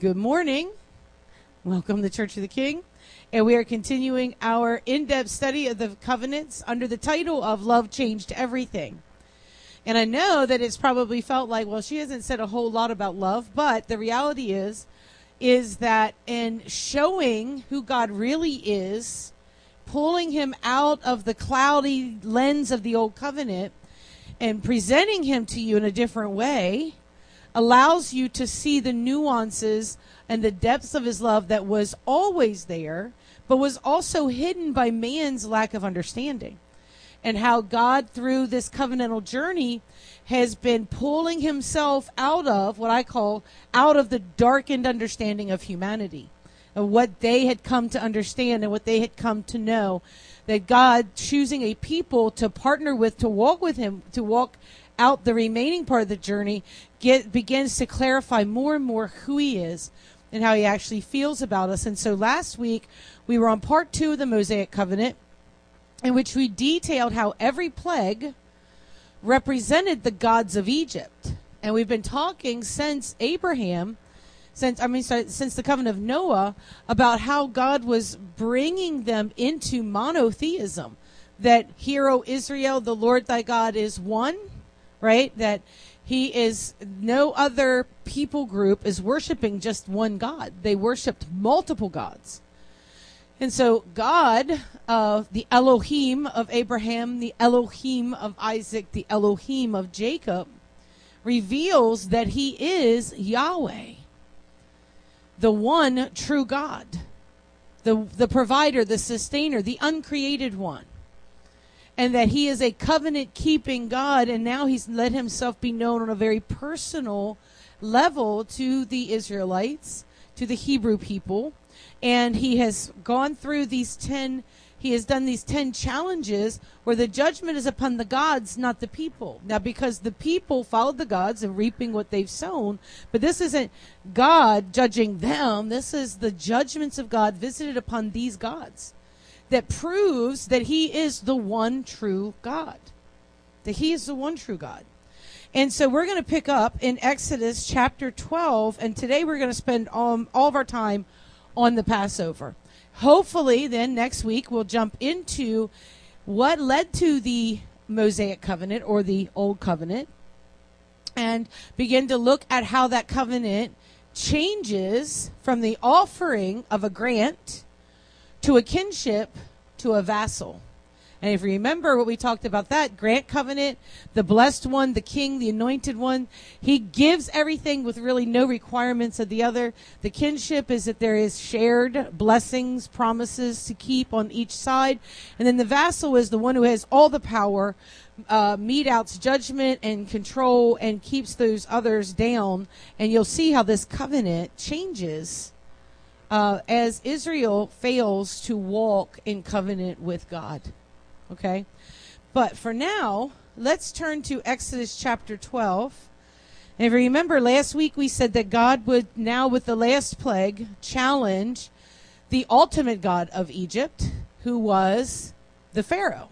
Good morning. Welcome to Church of the King. And we are continuing our in-depth study of the covenants under the title of Love Changed Everything. And I know that it's probably felt like, well, she hasn't said a whole lot about love, but the reality is that in showing who God really is, pulling him out of the cloudy lens of the old covenant and presenting him to you in a different way allows you to see the nuances and the depths of his love that was always there, but was also hidden by man's lack of understanding. And how God, through this covenantal journey, has been pulling himself out of what I call out of the darkened understanding of humanity, of what they had come to understand and what they had come to know. That God choosing a people to partner with him, to walk out the remaining part of the journey, begins to clarify more and more who he is and how he actually feels about us. And so last week we were on part 2 of the Mosaic Covenant, in which we detailed how every plague represented the gods of Egypt. And we've been talking since since the covenant of Noah, about how God was bringing them into monotheism. That, hear, O Israel, the Lord thy God is one, right? That he is, no other people group is worshiping just one God. They worshiped multiple gods. And so God, the Elohim of Abraham, the Elohim of Isaac, the Elohim of Jacob, reveals that he is Yahweh, the one true God, the provider, the sustainer, the uncreated one. And that he is a covenant-keeping God, and now he's let himself be known on a very personal level to the Israelites, to the Hebrew people. And he has gone through he has done these 10 challenges where the judgment is upon the gods, not the people. Now, because the people followed the gods and reaping what they've sown, but this isn't God judging them. This is the judgments of God visited upon these gods. That proves that he is the one true God. That he is the one true God. And so we're going to pick up in Exodus chapter 12. And today we're going to spend all of our time on the Passover. Hopefully then next week we'll jump into what led to the Mosaic covenant or the Old Covenant. And begin to look at how that covenant changes from the offering of a grant to a kinship, to a vassal. And if you remember what we talked about, that grant covenant, the blessed one, the king, the anointed one, he gives everything with really no requirements of the other. The kinship is that there is shared blessings, promises to keep on each side. And then the vassal is the one who has all the power, mete out judgment and control and keeps those others down. And you'll see how this covenant changes as Israel fails to walk in covenant with God. Okay? But for now, let's turn to Exodus chapter 12. And if you remember, last week we said that God would now, with the last plague, challenge the ultimate God of Egypt, who was the Pharaoh.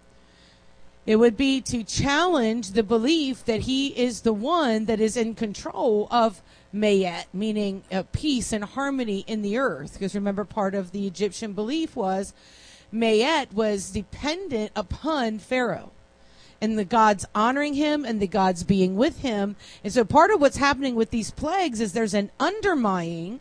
It would be to challenge the belief that he is the one that is in control of Mayet, meaning peace and harmony in the earth. Because remember, part of the Egyptian belief was Mayet was dependent upon Pharaoh and the gods honoring him and the gods being with him. And so part of what's happening with these plagues is there's an undermining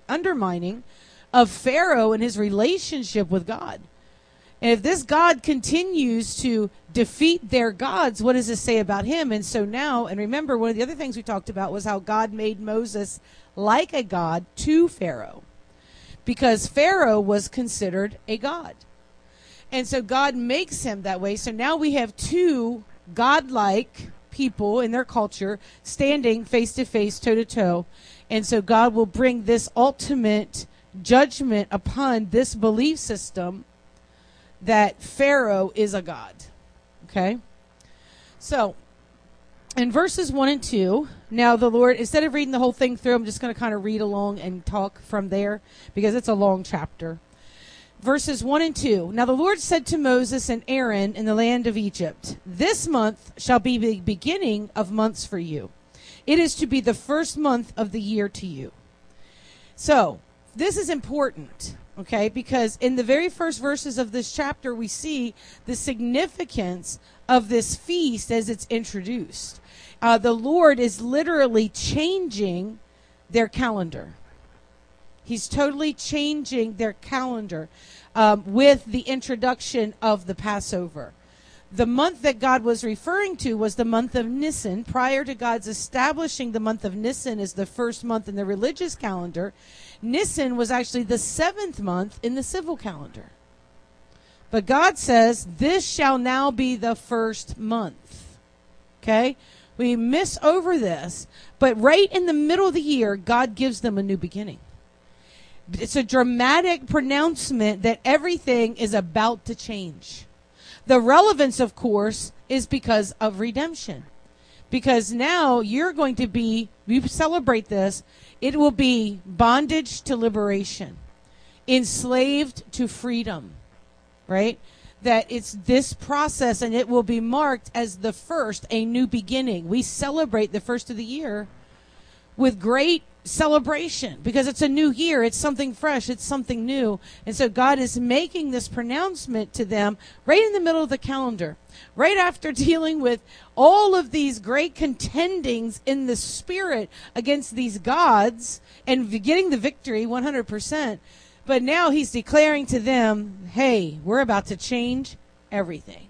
of Pharaoh and his relationship with God. And if this God continues to defeat their gods, what does this say about him? And so now, and remember, one of the other things we talked about was how God made Moses like a god to Pharaoh, because Pharaoh was considered a god. And so God makes him that way. So now we have two godlike people in their culture standing face to face, toe to toe. And so God will bring this ultimate judgment upon this belief system that Pharaoh is a god. Okay? So, in verses 1 and 2, now the Lord, instead of reading the whole thing through, I'm just going to kind of read along and talk from there because it's a long chapter. Verses 1 and 2. Now the Lord said to Moses and Aaron in the land of Egypt, "This month shall be the beginning of months for you. It is to be the first month of the year to you. So this is important, okay, because in the very first verses of this chapter, we see the significance of this feast as it's introduced. The Lord is literally changing their calendar. He's totally changing their calendar with the introduction of the Passover. The month that God was referring to was the month of Nisan. Prior to God's establishing the month of Nisan as the first month in the religious calendar, Nisan was actually the 7th month in the civil calendar. But God says, this shall now be the first month. Okay? We miss over this, but right in the middle of the year, God gives them a new beginning. It's a dramatic pronouncement that everything is about to change. The relevance, of course, is because of redemption. Because now you're going to be, we celebrate this, it will be bondage to liberation, enslaved to freedom, right? That it's this process, and it will be marked as the first, a new beginning. We celebrate the first of the year with great celebration because it's a new year. It's something fresh. It's something new. And so God is making this pronouncement to them right in the middle of the calendar, right after dealing with all of these great contendings in the spirit against these gods and getting the victory 100%. But now he's declaring to them, hey, we're about to change everything.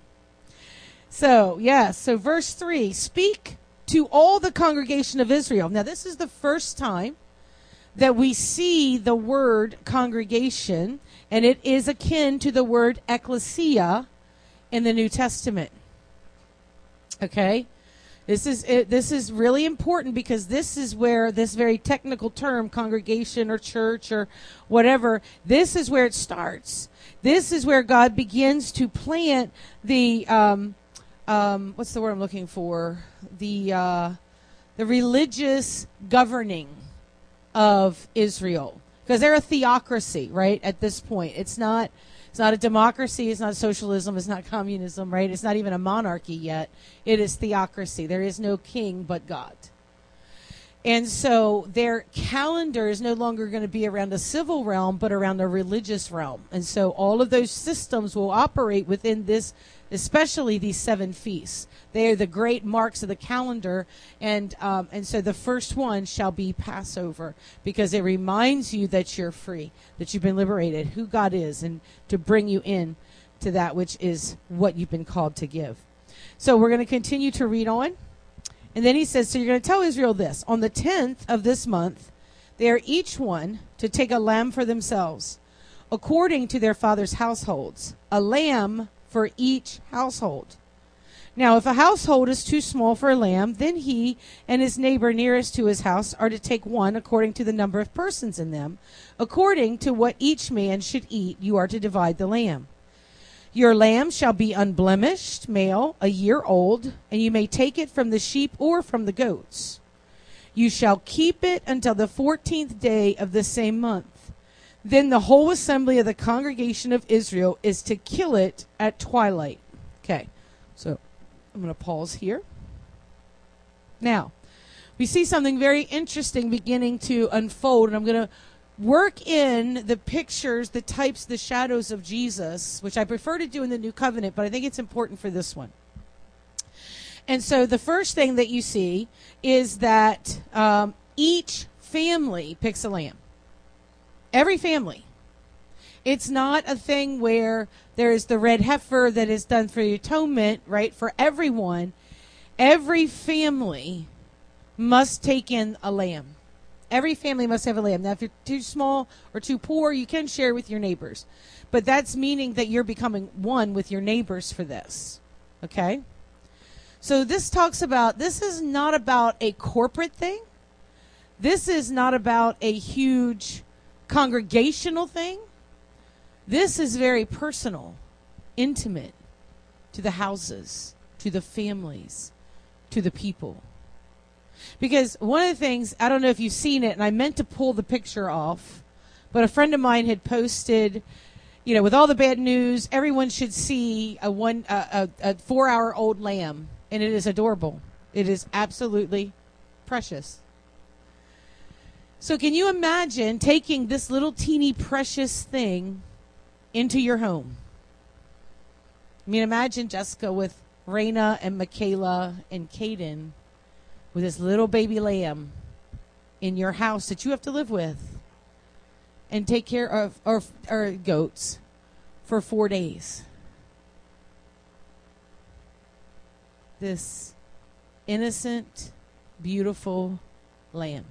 So, yes, so verse 3, speak to all the congregation of Israel. Now, this is the first time that we see the word congregation, and it is akin to the word ecclesia in the New Testament. Okay? This is really important because this is where this very technical term, congregation or church or whatever, this is where it starts. This is where God begins to plant the, what's the word I'm looking for? The religious governing of Israel. Because they're a theocracy, right, at this point. It's not a democracy. It's not socialism. It's not communism, right? It's not even a monarchy yet. It is theocracy. There is no king but God. And so their calendar is no longer going to be around a civil realm, but around a religious realm. And so all of those systems will operate within this, especially these 7 feasts. They are the great marks of the calendar. And so the first one shall be Passover, because it reminds you that you're free, that you've been liberated, who God is, and to bring you in to that which is what you've been called to give. So we're going to continue to read on. And then he says, so you're going to tell Israel this. On the 10th of this month, they are each one to take a lamb for themselves, according to their father's households, a lamb for each household. Now, if a household is too small for a lamb, then he and his neighbor nearest to his house are to take one according to the number of persons in them. According to what each man should eat, you are to divide the lamb. Your lamb shall be unblemished, male, a year old, and you may take it from the sheep or from the goats. You shall keep it until the 14th day of the same month. Then the whole assembly of the congregation of Israel is to kill it at twilight. Okay, so I'm going to pause here. Now, we see something very interesting beginning to unfold, and I'm going to work in the pictures, the types, the shadows of Jesus, which I prefer to do in the New Covenant, but I think it's important for this one. And so the first thing that you see is that each family picks a lamb. Every family. It's not a thing where there's the red heifer that is done for the atonement, right? For everyone, every family must take in a lamb. Every family must have a lamb. Now, if you're too small or too poor, you can share with your neighbors. But that's meaning that you're becoming one with your neighbors for this. Okay? So this talks about, this is not about a corporate thing. This is not about a huge congregational thing. This is very personal, intimate to the houses, to the families, to the people. Because one of the things, I don't know if you've seen it, and I meant to pull the picture off, but a friend of mine had posted, you know, with all the bad news, everyone should see a 4-hour-old lamb, and it is adorable. It is absolutely precious. So can you imagine taking this little teeny precious thing into your home? I mean, imagine Jessica with Raina and Michaela and Caden with this little baby lamb in your house that you have to live with and take care of, or goats, for 4 days. This innocent, beautiful lamb.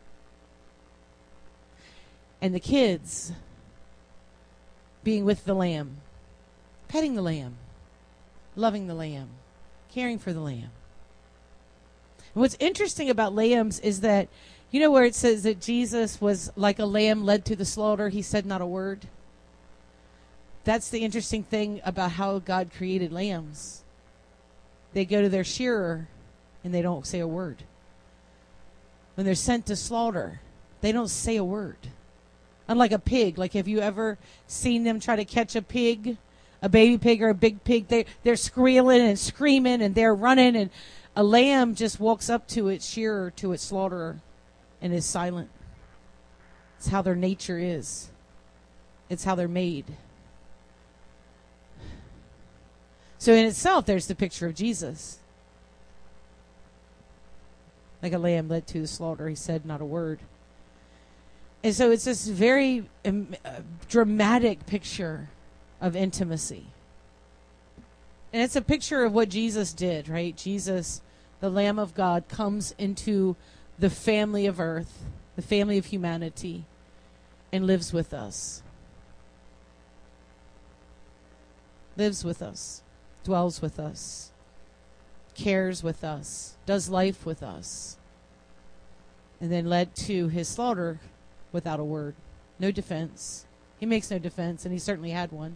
And the kids being with the lamb, petting the lamb, loving the lamb, caring for the lamb. And what's interesting about lambs is that, you know where it says that Jesus was like a lamb led to the slaughter, he said not a word? That's the interesting thing about how God created lambs. They go to their shearer and they don't say a word. When they're sent to slaughter, they don't say a word. Unlike a pig, like have you ever seen them try to catch a pig, a baby pig or a big pig? They're squealing and screaming and they're running, and a lamb just walks up to its shearer, to its slaughterer, and is silent. It's how their nature is. It's how they're made. So in itself, there's the picture of Jesus. Like a lamb led to the slaughter, he said not a word. And so it's this very dramatic picture of intimacy. And it's a picture of what Jesus did, right? Jesus, the Lamb of God, comes into the family of earth, the family of humanity, and lives with us. Lives with us, dwells with us, cares with us, does life with us, and then led to his slaughter without a word. No defense. He makes no defense, and he certainly had one.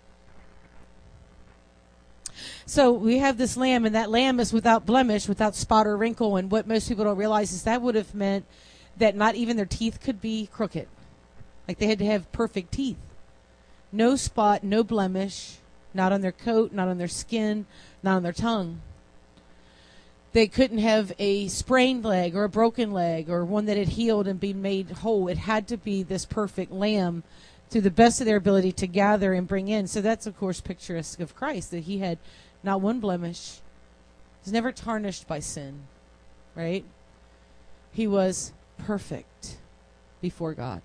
So we have this lamb, and that lamb is without blemish, without spot or wrinkle, and what most people don't realize is that would have meant that not even their teeth could be crooked. Like they had to have perfect teeth. No spot, no blemish, not on their coat, not on their skin, not on their tongue. They couldn't have a sprained leg or a broken leg or one that had healed and been made whole. It had to be this perfect lamb to the best of their ability to gather and bring in. So that's, of course, picturesque of Christ, that he had not one blemish. He was never tarnished by sin, right? He was perfect before God.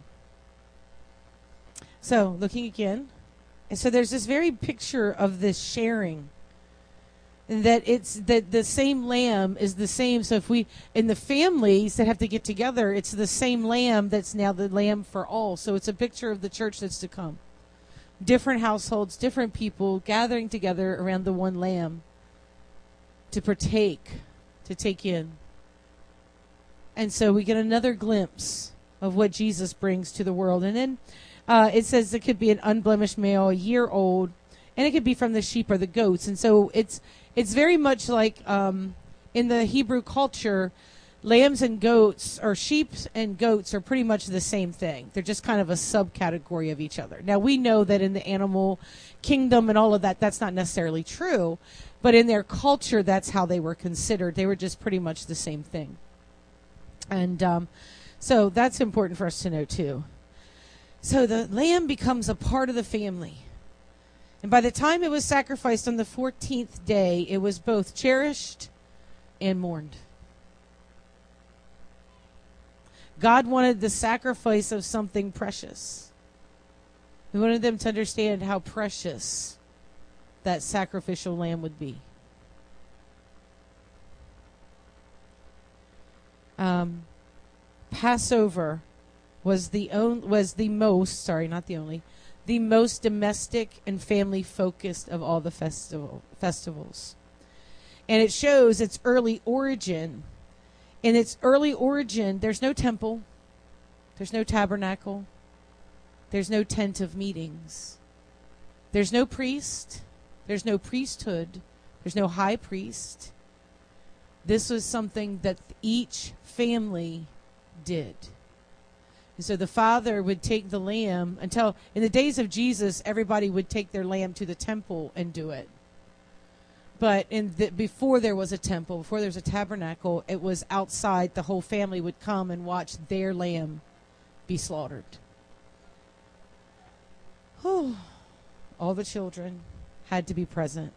So, looking again. And so there's this very picture of this sharing. And that it's that the same lamb is the same. So if we, in the families that have to get together, it's the same lamb that's now the lamb for all. So it's a picture of the church that's to come. Different households, different people gathering together around the one lamb to partake, to take in. And so we get another glimpse of what Jesus brings to the world. And then it says it could be an unblemished male, a year old, and it could be from the sheep or the goats. And so it's very much like in the Hebrew culture, lambs and goats, or sheep and goats, are pretty much the same thing. They're just kind of a subcategory of each other. Now, we know that in the animal kingdom and all of that, that's not necessarily true. But in their culture, that's how they were considered. They were just pretty much the same thing. And so that's important for us to know, too. So the lamb becomes a part of the family. And by the time it was sacrificed on the 14th day, it was both cherished and mourned. God wanted the sacrifice of something precious. He wanted them to understand how precious that sacrificial lamb would be. Passover was the most domestic and family focused of all the festivals. And it shows its early origin. In its early origin, there's no temple, there's no tabernacle, there's no tent of meetings, there's no priest, there's no priesthood, there's no high priest. This was something that each family did. And so the father would take the lamb until, in the days of Jesus, everybody would take their lamb to the temple and do it. But before there was a temple, before there was a tabernacle, it was outside. The whole family would come and watch their lamb be slaughtered. All the children had to be present.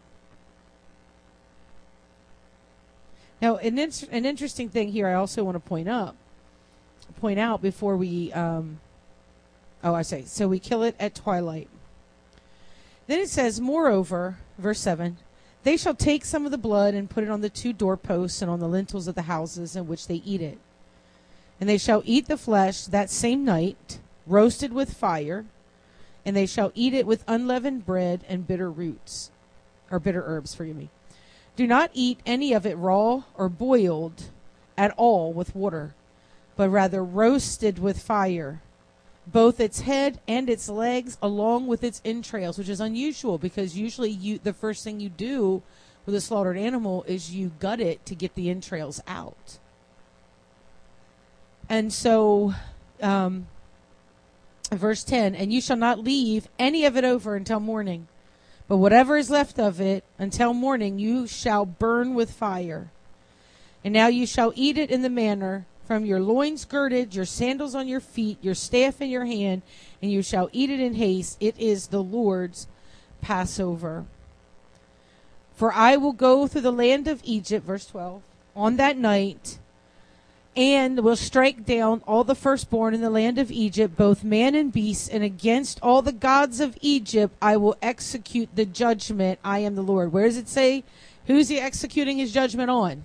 Now, an interesting thing here I also want to point out before we, so we kill it at twilight. Then it says, moreover, verse 7, they shall take some of the blood and put it on the 2 doorposts and on the lintels of the houses in which they eat it. And they shall eat the flesh that same night, roasted with fire, and they shall eat it with unleavened bread and bitter herbs, forgive me. Do not eat any of it raw or boiled at all with water, but rather roasted with fire, both its head and its legs, along with its entrails, which is unusual because usually the first thing you do with a slaughtered animal is you gut it to get the entrails out. And so, verse 10, and you shall not leave any of it over until morning, but whatever is left of it until morning you shall burn with fire. And now you shall eat it in the manner from your loins girded, your sandals on your feet, your staff in your hand, and you shall eat it in haste. It is the Lord's Passover. For I will go through the land of Egypt, verse 12, on that night, and will strike down all the firstborn in the land of Egypt, both man and beast, and against all the gods of Egypt I will execute the judgment. I am the Lord. Where does it say? Who's he executing his judgment on?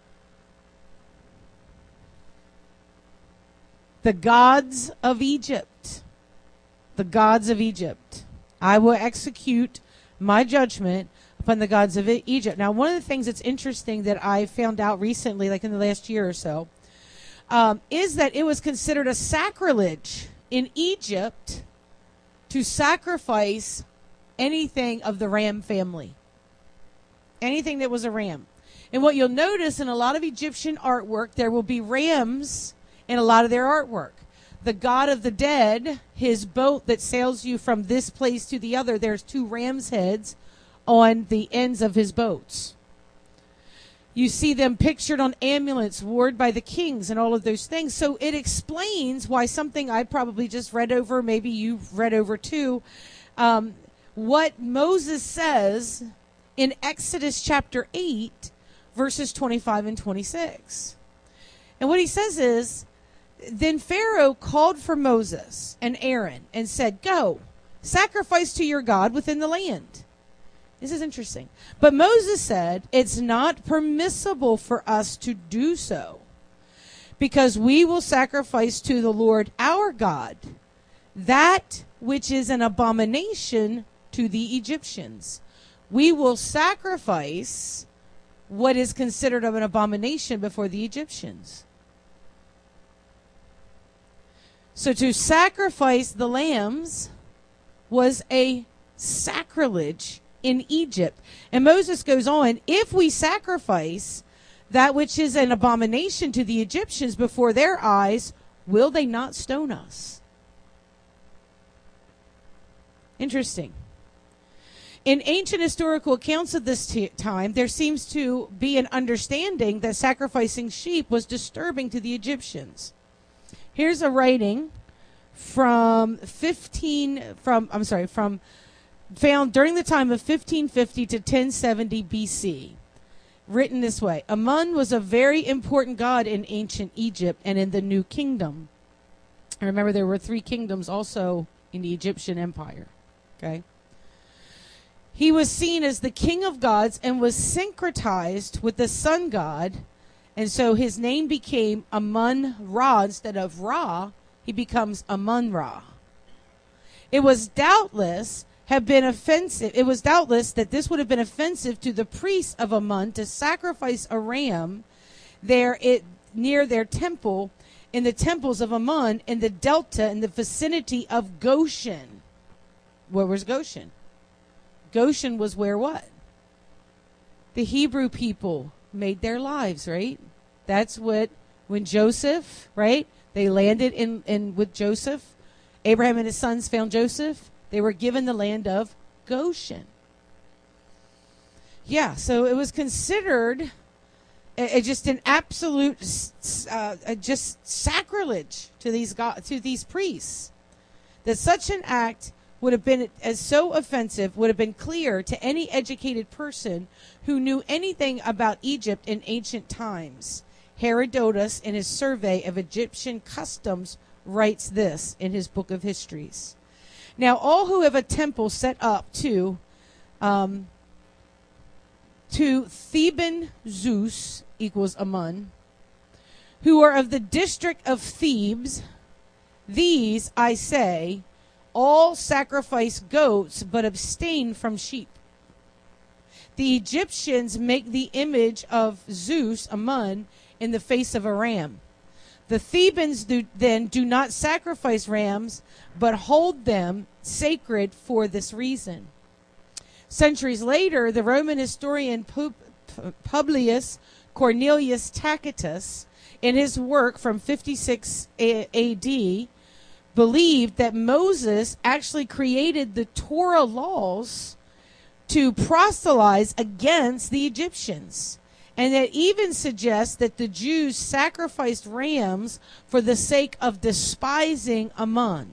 The gods of Egypt. The gods of Egypt. I will execute my judgment upon the gods of Egypt. Now, one of the things that's interesting that I found out recently, like in the last year or so, is that it was considered a sacrilege in Egypt to sacrifice anything of the ram family. Anything that was a ram. And what you'll notice in a lot of Egyptian artwork, there will be rams in a lot of their artwork. The god of the dead, his boat that sails you from this place to the other, there's 2 ram's heads on the ends of his boats. You see them pictured on amulets worn by the kings and all of those things. So it explains why something I probably just read over, maybe you've read over too, what Moses says in Exodus chapter 8, verses 25 and 26. And what he says is, then Pharaoh called for Moses and Aaron and said, go, sacrifice to your God within the land. This is interesting. But Moses said, it's not permissible for us to do so, because we will sacrifice to the Lord our God that which is an abomination to the Egyptians. We will sacrifice what is considered of an abomination before the Egyptians. So to sacrifice the lambs was a sacrilege in Egypt. And Moses goes on, if we sacrifice that which is an abomination to the Egyptians before their eyes, will they not stone us? Interesting. In ancient historical accounts of this time, there seems to be an understanding that sacrificing sheep was disturbing to the Egyptians. Here's a writing found during the time of 1550 to 1070 BC. Written this way: Amun was a very important god in ancient Egypt and in the New Kingdom. I remember there were 3 kingdoms also in the Egyptian Empire. Okay. He was seen as the king of gods and was syncretized with the sun god. And so his name became Amun-Ra. Instead of Ra, he becomes Amun-Ra. It was doubtless that this would have been offensive to the priests of Amun to sacrifice a ram near their temple, in the temples of Amun in the delta in the vicinity of Goshen. Where was Goshen? Goshen was where what? The Hebrew people made their lives, right? That's what, when Joseph, right? They landed in with Joseph. Abraham and his sons found Joseph. They were given the land of Goshen. Yeah, so it was considered just an absolute just sacrilege to these priests. That such an act would have been as so offensive, would have been clear to any educated person who knew anything about Egypt in ancient times. Herodotus, in his survey of Egyptian customs, writes this in his book of histories. Now, all who have a temple set up to Theban Zeus equals Amun, who are of the district of Thebes, these, I say, all sacrifice goats but abstain from sheep. The Egyptians make the image of Zeus, Amun, in the face of a ram. The Thebans then do not sacrifice rams, but hold them sacred for this reason. Centuries later, the Roman historian Publius Cornelius Tacitus, in his work from 56 A.D., believed that Moses actually created the Torah laws to proselytize against the Egyptians, and that even suggests that the Jews sacrificed rams for the sake of despising Ammon.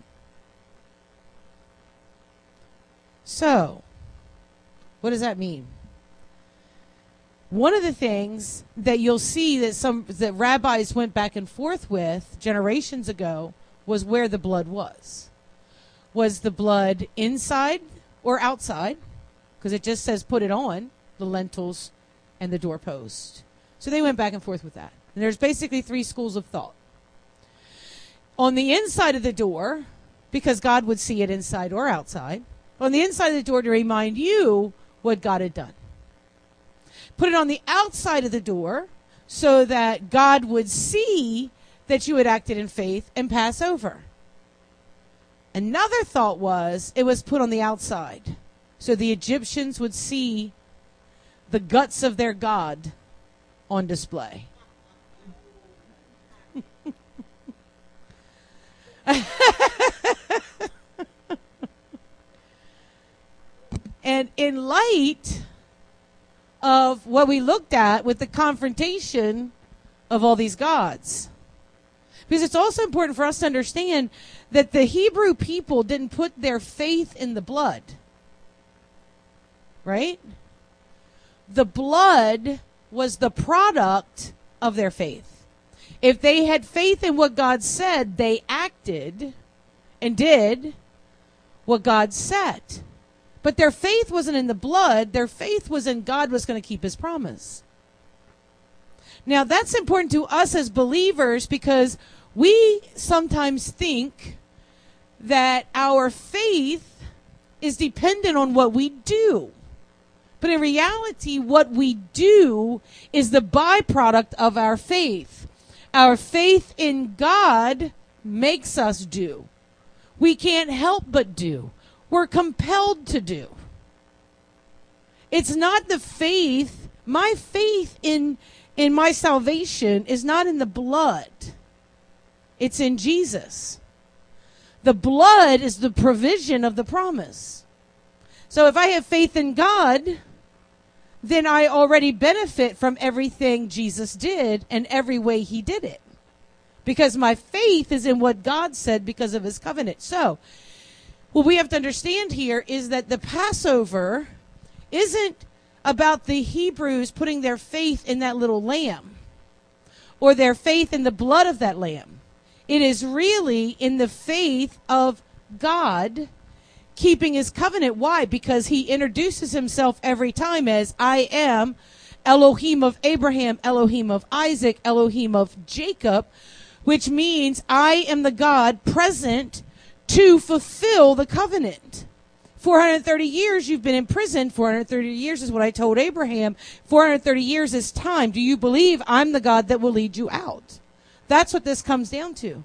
So, what does that mean? One of the things that you'll see that rabbis went back and forth with generations ago was where the blood was. Was the blood inside or outside? Because it just says put it on the lintels and the doorpost. So they went back and forth with that. And there's basically three schools of thought. On the inside of the door, because God would see it inside or outside. On the inside of the door to remind you what God had done. Put it on the outside of the door so that God would see that you had acted in faith and pass over. Another thought was it was put on the outside so the Egyptians would see the guts of their God on display. And in light of what we looked at with the confrontation of all these gods, because it's also important for us to understand that the Hebrew people didn't put their faith in the blood. Right? The blood was the product of their faith. If they had faith in what God said, they acted and did what God said. But their faith wasn't in the blood. Their faith was in God was going to keep his promise. Now, that's important to us as believers because we sometimes think that our faith is dependent on what we do. But in reality, what we do is the byproduct of our faith. Our faith in God makes us do. We can't help but do. We're compelled to do. It's not the faith. My faith in my salvation is not in the blood. It's in Jesus. The blood is the provision of the promise. So if I have faith in God, then I already benefit from everything Jesus did and every way he did it. Because my faith is in what God said because of his covenant. So, what we have to understand here is that the Passover isn't about the Hebrews putting their faith in that little lamb or their faith in the blood of that lamb. It is really in the faith of God keeping his covenant. Why? Because he introduces himself every time as I am Elohim of Abraham, Elohim of Isaac, Elohim of Jacob, which means I am the God present to fulfill the covenant. 430 years you've been in prison. 430 years is what I told Abraham. 430 years is time. Do you believe I'm the God that will lead you out? That's what this comes down to.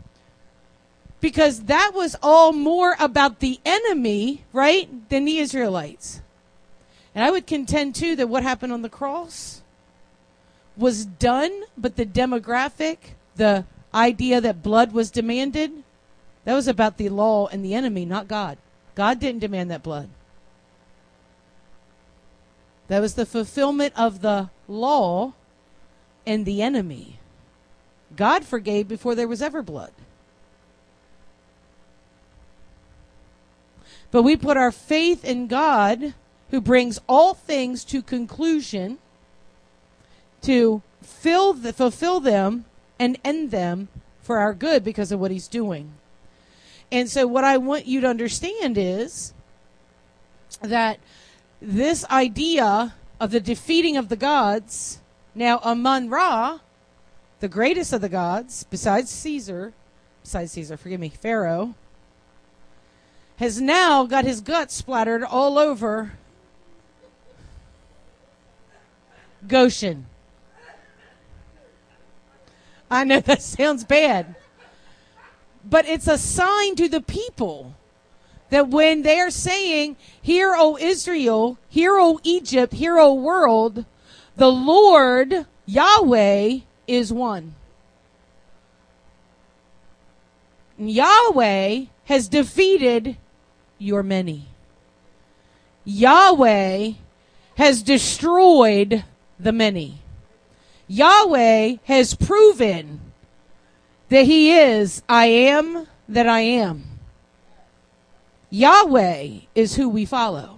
Because that was all more about the enemy, right, than the Israelites. And I would contend, too, that what happened on the cross was done, but the demographic, the idea that blood was demanded, that was about the law and the enemy, not God. God didn't demand that blood. That was the fulfillment of the law and the enemy. God forgave before there was ever blood. But we put our faith in God, who brings all things to conclusion, to fulfill them and end them for our good because of what he's doing. And so what I want you to understand is that this idea of the defeating of the gods, now Amun-Ra, the greatest of the gods, Pharaoh, has now got his guts splattered all over Goshen. I know that sounds bad, but it's a sign to the people that when they are saying, "Hear, O Israel, hear, O Egypt, hear, O world, the Lord, Yahweh, is one." And Yahweh has defeated your many. Yahweh has destroyed the many. Yahweh has proven that he is I am that I am. Yahweh is who we follow.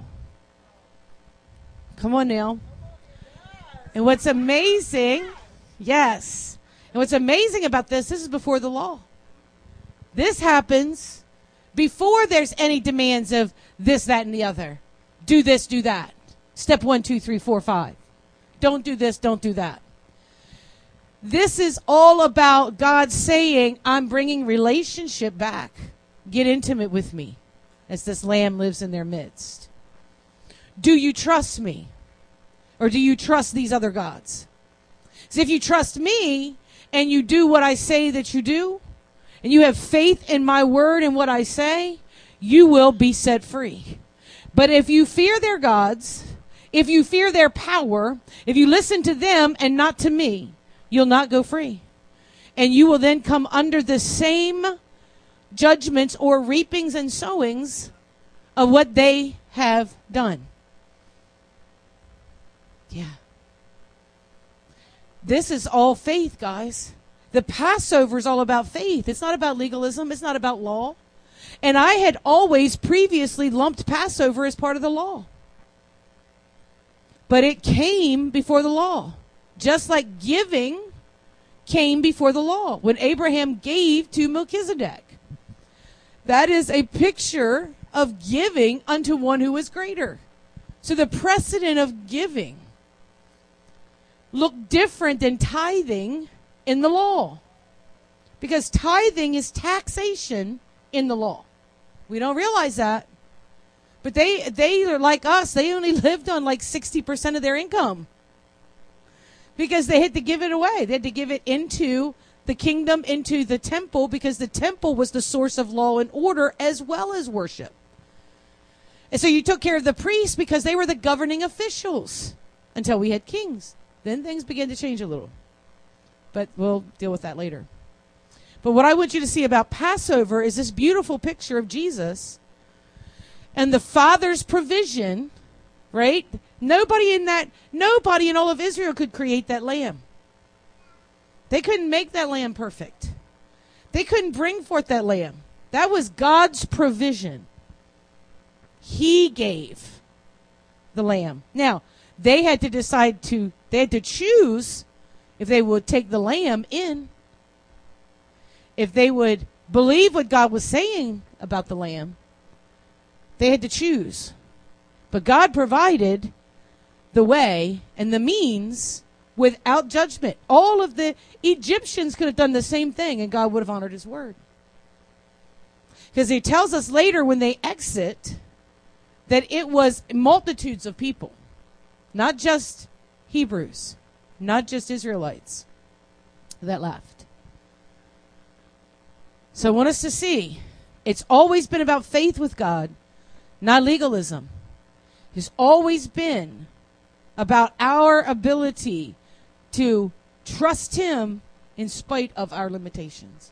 Come on now. And what's amazing, yes, and what's amazing about this is before the law. This happens before there's any demands of this, that, and the other. Do this, do that. Step 1, 2, 3, 4, 5. Don't do this, don't do that. This is all about God saying, I'm bringing relationship back. Get intimate with me as this lamb lives in their midst. Do you trust me? Or do you trust these other gods? So if you trust me and you do what I say that you do, and you have faith in my word and what I say, you will be set free. But if you fear their gods, if you fear their power, if you listen to them and not to me, you'll not go free. And you will then come under the same judgments or reapings and sowings of what they have done. Yeah. This is all faith, guys. The Passover is all about faith. It's not about legalism. It's not about law. And I had always previously lumped Passover as part of the law. But it came before the law. Just like giving came before the law. When Abraham gave to Melchizedek. That is a picture of giving unto one who is greater. So the precedent of giving looked different than tithing in the law. Because tithing is taxation in the law. We don't realize that. But they are like us. They only lived on like 60% of their income. Because they had to give it away. They had to give it into the kingdom, into the temple, because the temple was the source of law and order as well as worship. And so you took care of the priests because they were the governing officials until we had kings. Then things began to change a little. But we'll deal with that later. But what I want you to see about Passover is this beautiful picture of Jesus and the Father's provision, right? Nobody in all of Israel could create that lamb. They couldn't make that lamb perfect. They couldn't bring forth that lamb. That was God's provision. He gave the lamb. Now, they had to choose if they would take the lamb in, if they would believe what God was saying about the lamb. They had to choose. But God provided the way and the means without judgment. All of the Egyptians could have done the same thing and God would have honored his word. Because he tells us later when they exit that it was multitudes of people. Not just Hebrews. Not just Israelites that left. So I want us to see, it's always been about faith with God, not legalism. It's always been about our ability to trust him in spite of our limitations.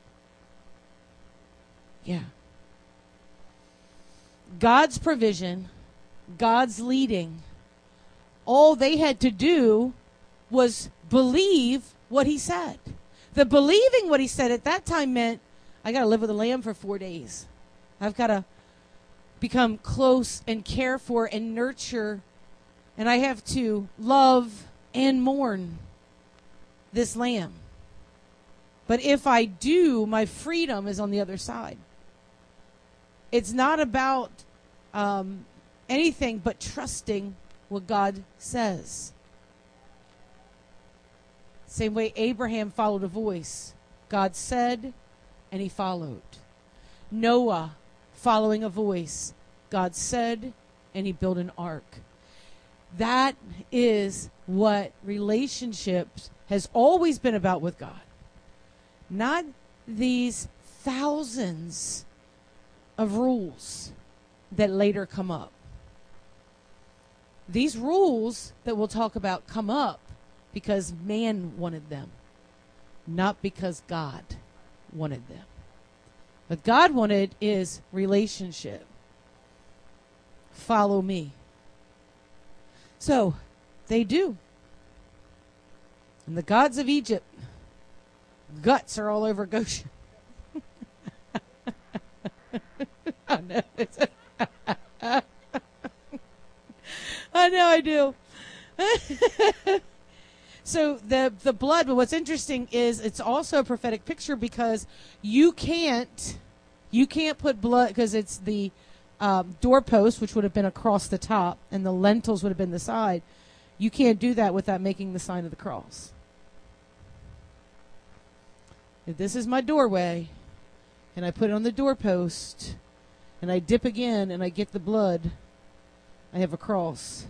Yeah. God's provision, God's leading, All they had to do was believe what he said. The believing what he said at that time meant, I got to live with a lamb for 4 days. I've got to become close and care for and nurture, and I have to love and mourn this lamb. But if I do, my freedom is on the other side. It's not about anything but trusting what God says. Same way Abraham followed a voice. God said, and he followed. Noah following a voice. God said, and he built an ark. That is what relationships has always been about with God. Not these thousands of rules that later come up. These rules that we'll talk about come up because man wanted them, not because God wanted them. What God wanted is relationship. Follow me. So they do. And the gods of Egypt, guts are all over Goshen. I know. I know I do. So the blood, but what's interesting is it's also a prophetic picture because you can't put blood, because it's the doorpost, which would have been across the top, and the lentils would have been the side. You can't do that without making the sign of the cross. If this is my doorway, and I put it on the doorpost, and I dip again, and I get the blood, I have a cross.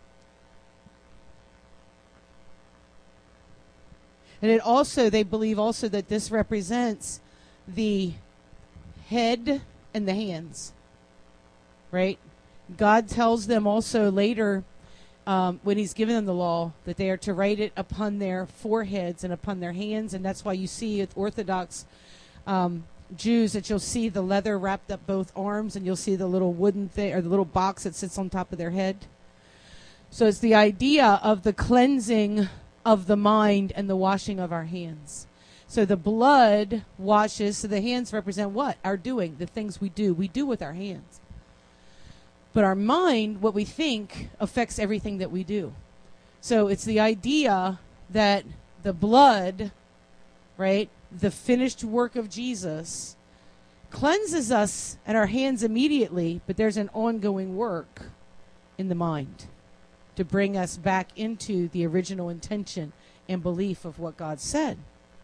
And it also, they believe also that this represents the head and the hands, right? God tells them also later, when he's given them the law, that they are to write it upon their foreheads and upon their hands. And that's why you see with Orthodox Jews that you'll see the leather wrapped up both arms, and you'll see the little wooden thing or the little box that sits on top of their head. So it's the idea of the cleansing of the mind and the washing of our hands. So the blood washes, so the hands represent what? Our doing, the things we do with our hands. But our mind, what we think, affects everything that we do. So it's the idea that the blood, right, the finished work of Jesus, cleanses us and our hands immediately, but there's an ongoing work in the mind to bring us back into the original intention and belief of what God said.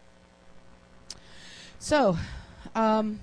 So, and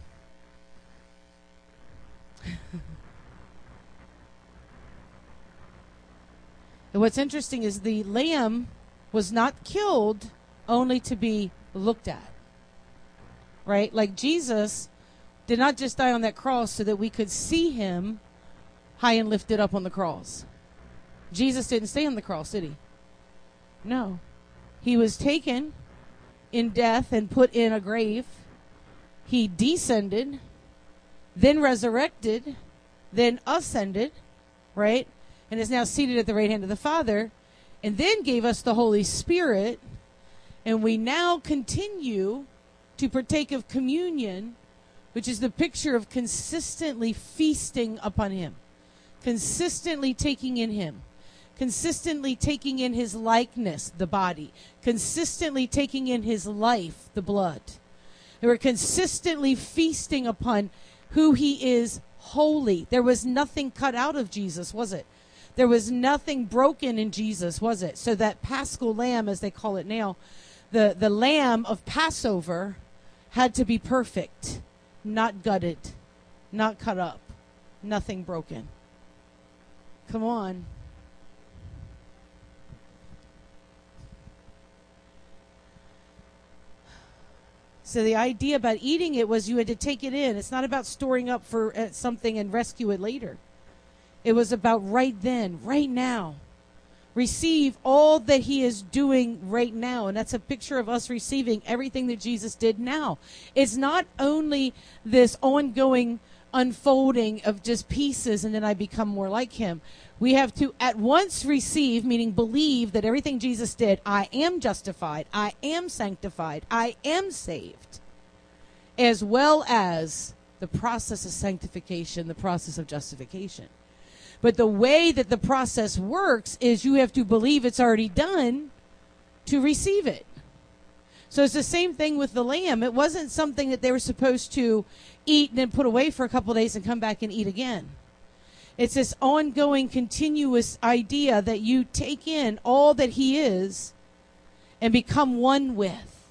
what's interesting is the lamb was not killed only to be looked at, right? Like Jesus did not just die on that cross so that we could see him high and lifted up on the cross. Jesus didn't stay on the cross, did he? No. He was taken in death and put in a grave. He descended, then resurrected, then ascended, right? And is now seated at the right hand of the Father, and then gave us the Holy Spirit, and we now continue to partake of communion, which is the picture of consistently feasting upon him, consistently taking in him, consistently taking in his likeness, the body, consistently taking in his life, the blood. And we're consistently feasting upon who he is holy. There was nothing cut out of Jesus, was it? There was nothing broken in Jesus, was it? So that Paschal lamb, as they call it now, the lamb of Passover had to be perfect, not gutted, not cut up, nothing broken. Come on. So the idea about eating it was you had to take it in. It's not about storing up for something and rescue it later. It was about right then, right now. Receive all that he is doing right now. And that's a picture of us receiving everything that Jesus did now. It's not only this ongoing unfolding of just pieces and then I become more like him. We have to at once receive, meaning believe that everything Jesus did, I am justified, I am sanctified, I am saved, as well as the process of sanctification, the process of justification. But the way that the process works is you have to believe it's already done to receive it. So it's the same thing with the lamb. It wasn't something that they were supposed to eat and then put away for a couple of days and come back and eat again. It's this ongoing, continuous idea that you take in all that he is and become one with.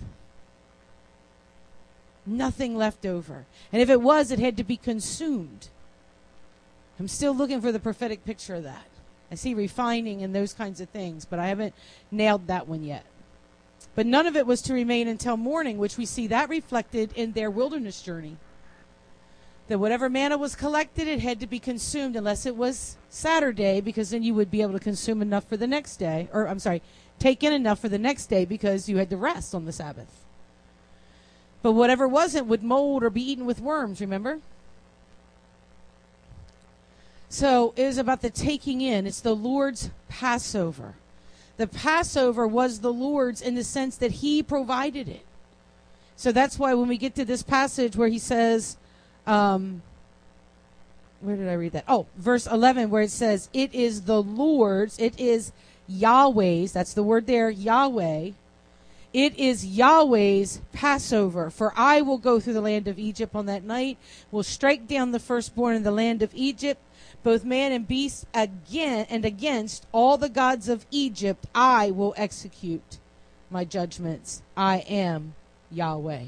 Nothing left over. And if it was, it had to be consumed. I'm still looking for the prophetic picture of that. I see refining and those kinds of things, but I haven't nailed that one yet. But none of it was to remain until morning, which we see that reflected in their wilderness journey. That whatever manna was collected, it had to be consumed unless it was Saturday, because then you would be able to consume enough for the next day. Or, I'm sorry, take in enough for the next day because you had to rest on the Sabbath. But whatever wasn't would mold or be eaten with worms, remember? So it was about the taking in. It's the Lord's Passover. The Passover was the Lord's in the sense that he provided it. So that's why when we get to this passage where he says, where did I read that? Oh, verse 11, where it says, it is the Lord's, it is Yahweh's, that's the word there, Yahweh. It is Yahweh's Passover, for I will go through the land of Egypt on that night, will strike down the firstborn in the land of Egypt, both man and beast, again and against all the gods of Egypt, I will execute my judgments. I am Yahweh.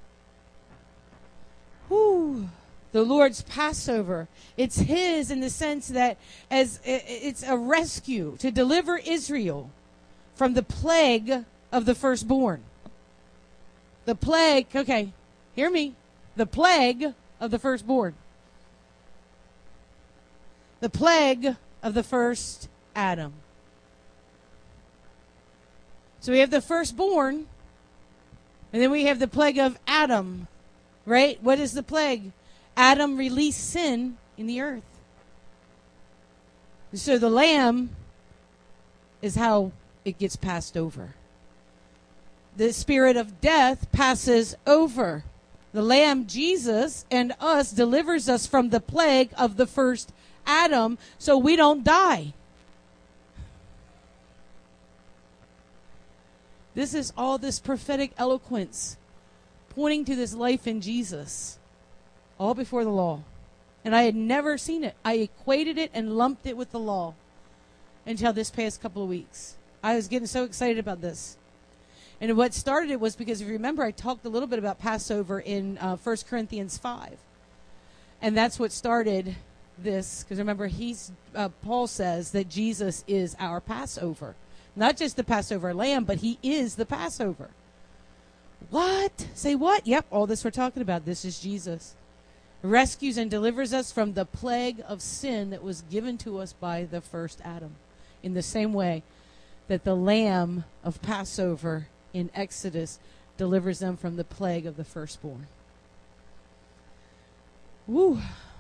Whew. The Lord's Passover. It's his in the sense that as it's a rescue to deliver Israel from the plague of the firstborn. The plague, okay, hear me. The plague of the firstborn. The plague of the first Adam. So we have the firstborn, and then we have the plague of Adam, right? What is the plague? Adam released sin in the earth. So the lamb is how it gets passed over. The spirit of death passes over. The lamb, Jesus, and us delivers us from the plague of the first Adam, so we don't die. This is all this prophetic eloquence pointing to this life in Jesus, all before the law. And I had never seen it. I equated it and lumped it with the law until this past couple of weeks. I was getting so excited about this. And what started it was because, if you remember, I talked a little bit about Passover in 1 Corinthians 5. And that's what started this, because remember, Paul says that Jesus is our Passover. Not just the Passover lamb, but he is the Passover. What? Say what? Yep, all this we're talking about. This is Jesus. Rescues and delivers us from the plague of sin that was given to us by the first Adam. In the same way that the lamb of Passover in Exodus delivers them from the plague of the firstborn. Woo.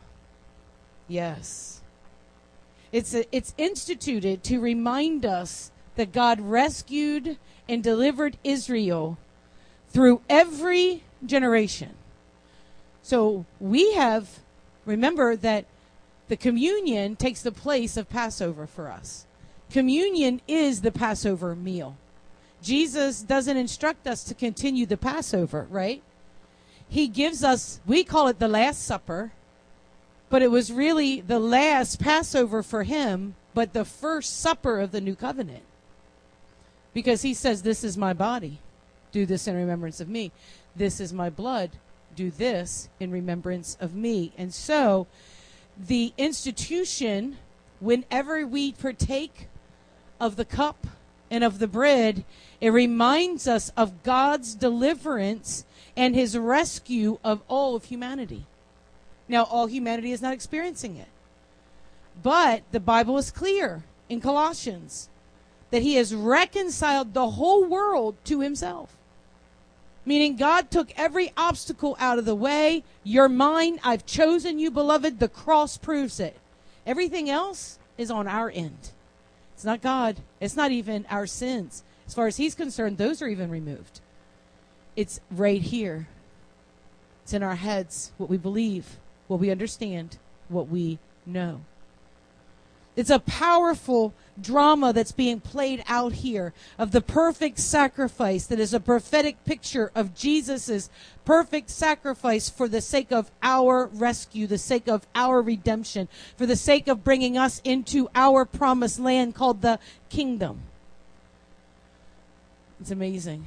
Yes. It's instituted to remind us that God rescued and delivered Israel through every generation. So we have, remember that the communion takes the place of Passover for us. Communion is the Passover meal. Jesus doesn't instruct us to continue the Passover, right? He gives us, we call it the Last Supper, but it was really the last Passover for him, but the first supper of the new covenant. Because he says, this is my body. Do this in remembrance of me. This is my blood. Do this in remembrance of me. And so the institution, whenever we partake of the cup and of the bread, it reminds us of God's deliverance and his rescue of all of humanity. Now, all humanity is not experiencing it. But the Bible is clear in Colossians that he has reconciled the whole world to himself. Meaning God took every obstacle out of the way. You're mine. I've chosen you, beloved. The cross proves it. Everything else is on our end. It's not God. It's not even our sins. As far as he's concerned, those are even removed. It's right here. It's in our heads, what we believe, what we understand, what we know. It's a powerful drama that's being played out here of the perfect sacrifice that is a prophetic picture of Jesus's perfect sacrifice for the sake of our rescue, the sake of our redemption, for the sake of bringing us into our promised land called the kingdom. It's amazing.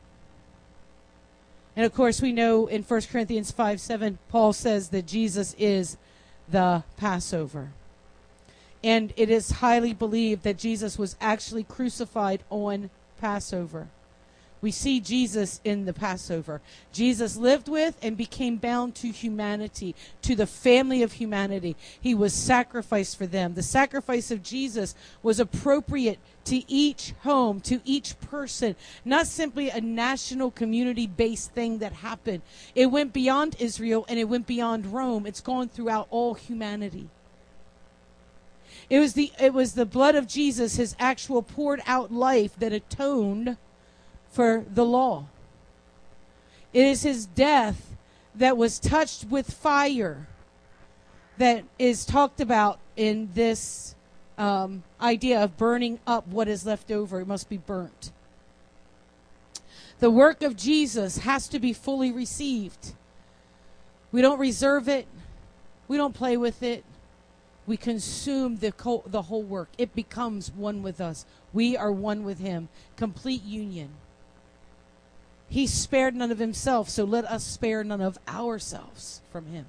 And of course, we know in 1 Corinthians 5:7, Paul says that Jesus is the Passover. And it is highly believed that Jesus was actually crucified on Passover. We see Jesus in the Passover. Jesus lived with and became bound to humanity, to the family of humanity. He was sacrificed for them. The sacrifice of Jesus was appropriate to each home, to each person, not simply a national community-based thing that happened. It went beyond Israel and it went beyond Rome. It's gone throughout all humanity. It was the blood of Jesus, his actual poured out life, that atoned for the law. It is his death that was touched with fire that is talked about in this idea of burning up what is left over. It must be burnt. The work of Jesus has to be fully received. We don't reserve it. We don't play with it. We consume the whole work. It becomes one with us. We are one with him. Complete union. He spared none of himself, so let us spare none of ourselves from him.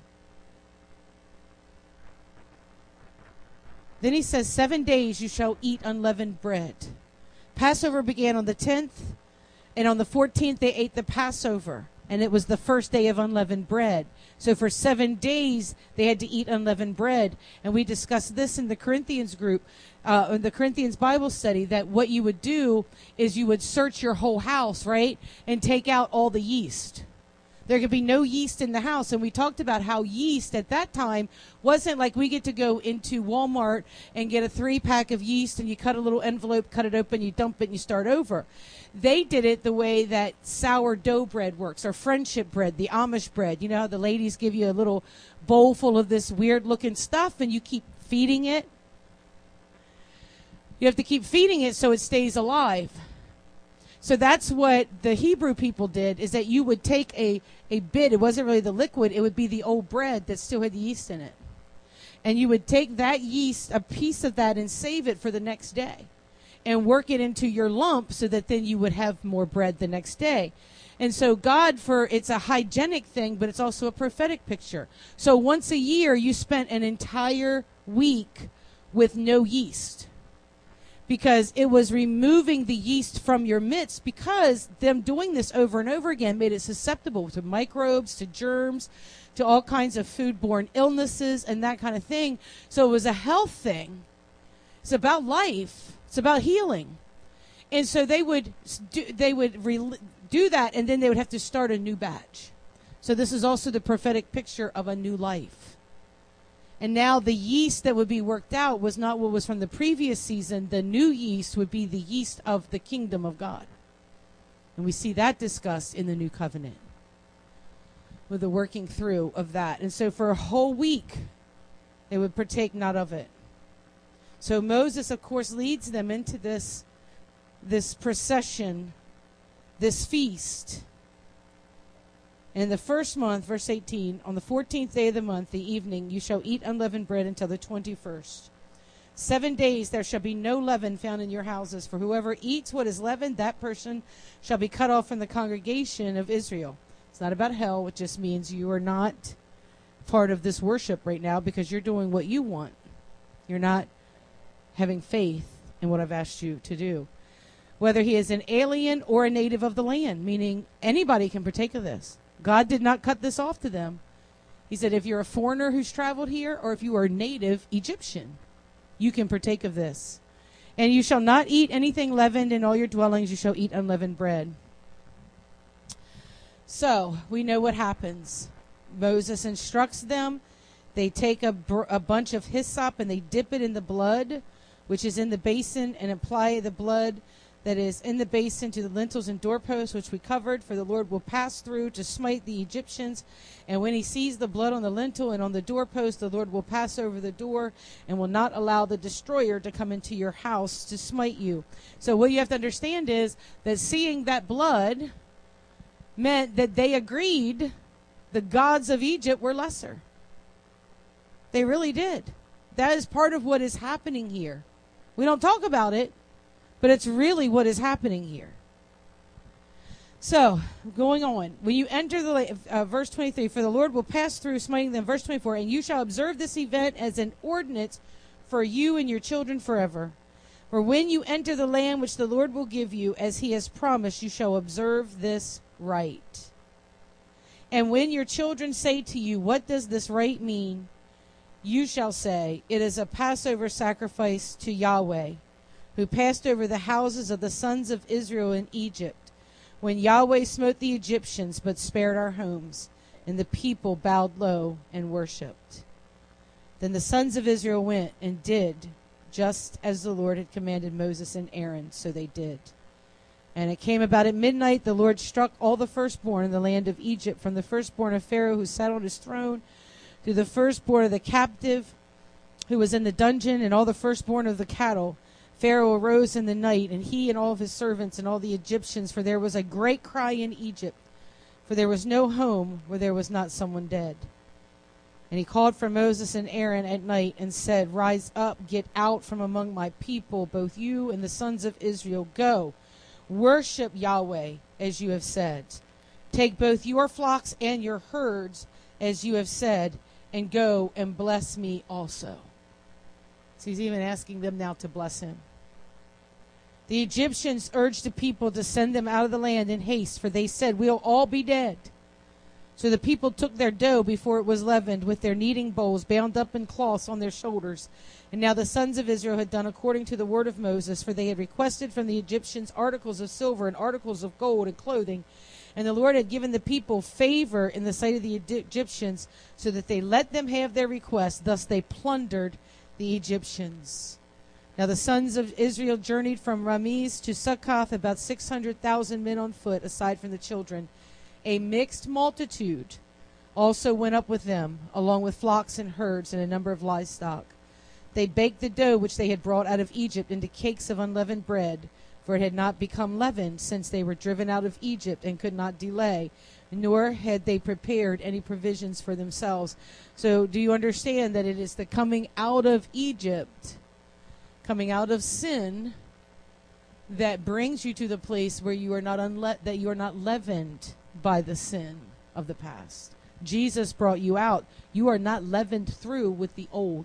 Then he says, 7 days you shall eat unleavened bread. Passover began on the 10th, and on the 14th they ate the Passover. And it was the first day of unleavened bread. So for 7 days, they had to eat unleavened bread. And we discussed this in the Corinthians group, in the Corinthians Bible study, that what you would do is you would search your whole house, right? And take out all the yeast. There could be no yeast in the house. And we talked about how yeast at that time wasn't like we get to go into Walmart and get a 3-pack of yeast and you cut a little envelope, cut it open, you dump it, and you start over. They did it the way that sourdough bread works, or friendship bread, the Amish bread. You know how the ladies give you a little bowl full of this weird-looking stuff and you keep feeding it? You have to keep feeding it so it stays alive. So that's what the Hebrew people did, is that you would take a bit. It wasn't really the liquid. It would be the old bread that still had yeast in it. And you would take that yeast, a piece of that, and save it for the next day. And work it into your lump so that then you would have more bread the next day. And so it's a hygienic thing, but it's also a prophetic picture. So once a year, you spent an entire week with no yeast. Because it was removing the yeast from your midst, because them doing this over and over again made it susceptible to microbes, to germs, to all kinds of foodborne illnesses and that kind of thing. So it was a health thing. It's about life. It's about healing. And so they would do that, and then they would have to start a new batch. So this is also the prophetic picture of a new life. And now the yeast that would be worked out was not what was from the previous season. The new yeast would be the yeast of the kingdom of God. And we see that discussed in the new covenant, with the working through of that. And so for a whole week, they would partake not of it. So Moses, of course, leads them into this procession, this feast. In the first month, verse 18, on the 14th day of the month, the evening, you shall eat unleavened bread until the 21st. 7 days there shall be no leaven found in your houses, for whoever eats what is leavened, that person shall be cut off from the congregation of Israel. It's not about hell. It just means you are not part of this worship right now because you're doing what you want. You're not having faith in what I've asked you to do. Whether he is an alien or a native of the land, meaning anybody can partake of this. God did not cut this off to them. He said, if you're a foreigner who's traveled here, or if you are native Egyptian, you can partake of this. And you shall not eat anything leavened in all your dwellings. You shall eat unleavened bread. So we know what happens. Moses instructs them. They take a bunch of hyssop and they dip it in the blood, which is in the basin, and apply the blood that is in the basin to the lintels and doorposts, which we covered. For the Lord will pass through to smite the Egyptians. And when he sees the blood on the lintel and on the doorpost, the Lord will pass over the door and will not allow the destroyer to come into your house to smite you. So what you have to understand is that seeing that blood meant that they agreed the gods of Egypt were lesser. They really did. That is part of what is happening here. We don't talk about it, but it's really what is happening here. So, going on. When you enter the verse 23, for the Lord will pass through, smiting them. Verse 24, and you shall observe this event as an ordinance for you and your children forever. For when you enter the land which the Lord will give you, as he has promised, you shall observe this rite. And when your children say to you, what does this rite mean? You shall say, it is a Passover sacrifice to Yahweh, who passed over the houses of the sons of Israel in Egypt, when Yahweh smote the Egyptians, but spared our homes, and the people bowed low and worshipped. Then the sons of Israel went and did just as the Lord had commanded Moses and Aaron, so they did. And it came about at midnight, the Lord struck all the firstborn in the land of Egypt, from the firstborn of Pharaoh who sat on his throne, to the firstborn of the captive who was in the dungeon, and all the firstborn of the cattle. Pharaoh arose in the night, and he and all of his servants and all the Egyptians, for there was a great cry in Egypt, for there was no home where there was not someone dead. And he called for Moses and Aaron at night and said, rise up, get out from among my people, both you and the sons of Israel. Go, worship Yahweh, as you have said. Take both your flocks and your herds, as you have said, and go and bless me also. So he's even asking them now to bless him. The Egyptians urged the people to send them out of the land in haste, for they said, we'll all be dead. So the people took their dough before it was leavened with their kneading bowls bound up in cloths on their shoulders. And now the sons of Israel had done according to the word of Moses, for they had requested from the Egyptians articles of silver and articles of gold and clothing. And the Lord had given the people favor in the sight of the Egyptians, so that they let them have their request. Thus they plundered the Egyptians. Now the sons of Israel journeyed from Ramses to Succoth, about 600,000 men on foot, aside from the children. A mixed multitude also went up with them, along with flocks and herds and a number of livestock. They baked the dough which they had brought out of Egypt into cakes of unleavened bread, for it had not become leavened since they were driven out of Egypt and could not delay, nor had they prepared any provisions for themselves. So do you understand that it is the coming out of Egypt, coming out of sin, that brings you to the place where you are not that you are not leavened by the sin of the past. Jesus brought you out. You are not leavened through with the old.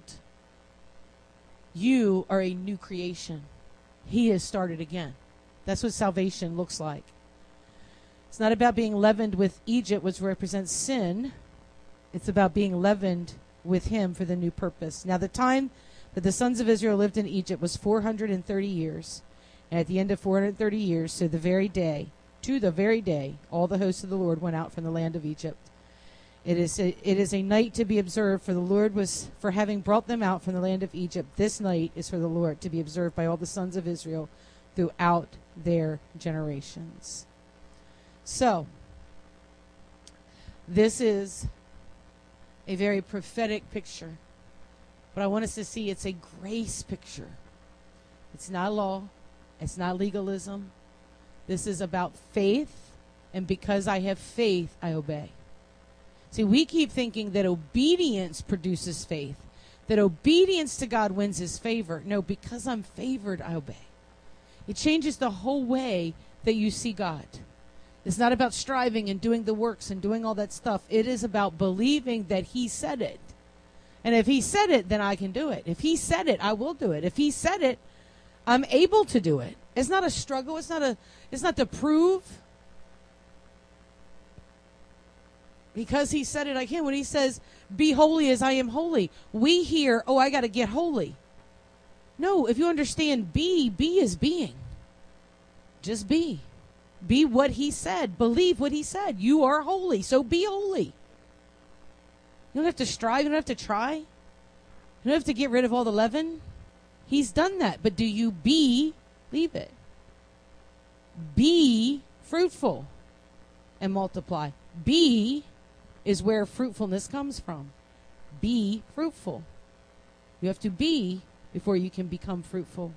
You are a new creation. He has started again. That's what salvation looks like. It's not about being leavened with Egypt, which represents sin. It's about being leavened with him for the new purpose. Now the time that the sons of Israel lived in Egypt was 430 years. And at the end of 430 years, to the very day, all the hosts of the Lord went out from the land of Egypt. It is a night to be observed, for the Lord was for having brought them out from the land of Egypt. This night is for the Lord to be observed by all the sons of Israel throughout their generations. So, this is a very prophetic picture. But I want us to see it's a grace picture. It's not law. It's not legalism. This is about faith, and because I have faith, I obey. See, we keep thinking that obedience produces faith, that obedience to God wins his favor. No, because I'm favored, I obey. It changes the whole way that you see God. It's not about striving and doing the works and doing all that stuff. It is about believing that he said it. And if he said it, then I can do it. If he said it, I will do it. If he said it, I'm able to do it. It's not a struggle. It's not to prove. Because he said it, I can. When he says, be holy as I am holy, we hear, oh, I got to get holy. No, if you understand be is being. Just be. Be what he said. Believe what he said. You are holy, so be holy. You don't have to strive. You don't have to try. You don't have to get rid of all the leaven. He's done that. But do you believe it? Be fruitful and multiply. Be is where fruitfulness comes from. Be fruitful. You have to be before you can become fruitful.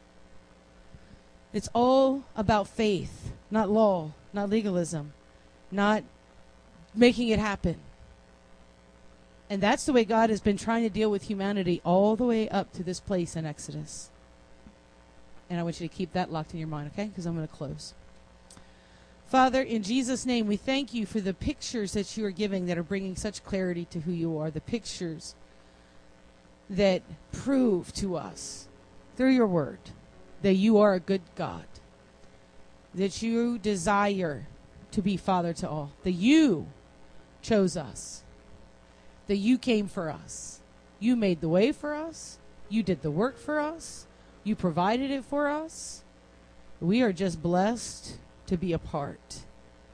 It's all about faith, not law, not legalism, not making it happen. And that's the way God has been trying to deal with humanity all the way up to this place in Exodus. And I want you to keep that locked in your mind, okay? Because I'm going to close. Father, in Jesus' name, we thank you for the pictures that you are giving that are bringing such clarity to who you are, the pictures that prove to us through your word that you are a good God, that you desire to be Father to all, that you chose us, that you came for us. You made the way for us. You did the work for us. You provided it for us. We are just blessed to be a part.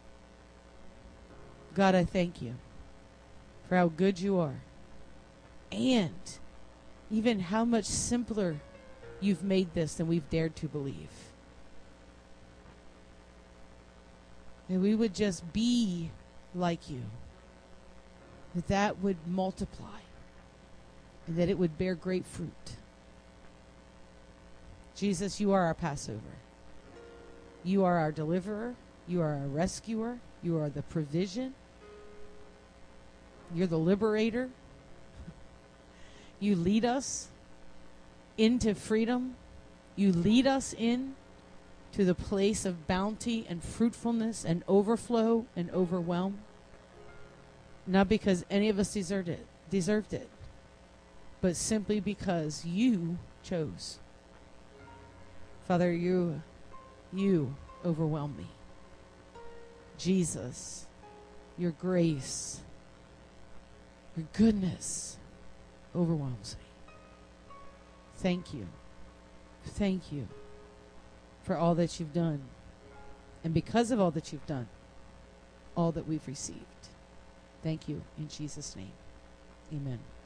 God, I thank you for how good you are, and even how much simpler you've made this than we've dared to believe. And we would just be like you, that would multiply, and that it would bear great fruit. Jesus, you are our Passover. You are our deliverer. You are our rescuer. You are the provision. You're the liberator. You lead us into freedom. You lead us in to the place of bounty and fruitfulness and overflow and overwhelm. Not because any of us deserved it, but simply because you chose. Father, you overwhelm me. Jesus, your grace, your goodness overwhelms me. Thank you. Thank you for all that you've done. And because of all that you've done, all that we've received. Thank you in Jesus' name. Amen.